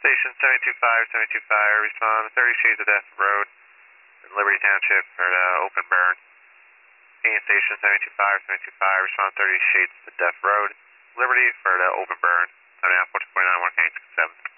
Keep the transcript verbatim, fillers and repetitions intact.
Station seven two five, seven two five, respond to thirty Shades of Death Road, Liberty Township for the open burn. Union Station seven two five, seven two five, respond to thirty Shades of Death Road, Liberty for the open burn. Time now four two four nine one eight six seven.